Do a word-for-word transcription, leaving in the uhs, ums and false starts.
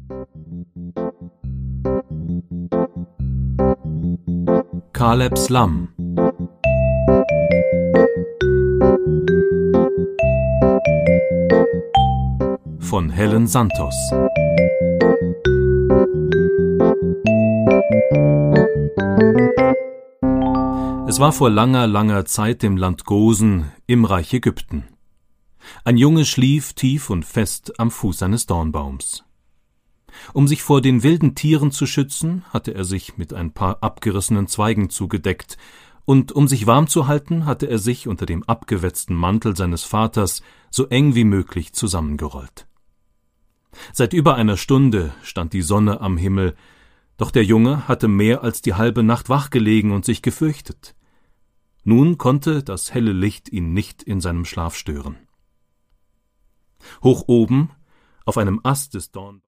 Kalebs Lamm von Helen Santos. Es war vor langer, langer Zeit im Land Gosen im Reich Ägypten. Ein Junge schlief tief und fest am Fuß eines Dornbaums. Um sich vor den wilden Tieren zu schützen, hatte er sich mit ein paar abgerissenen Zweigen zugedeckt, und um sich warm zu halten, hatte er sich unter dem abgewetzten Mantel seines Vaters so eng wie möglich zusammengerollt. Seit über einer Stunde stand die Sonne am Himmel, doch der Junge hatte mehr als die halbe Nacht wachgelegen und sich gefürchtet. Nun konnte das helle Licht ihn nicht in seinem Schlaf stören. Hoch oben, auf einem Ast des Dorn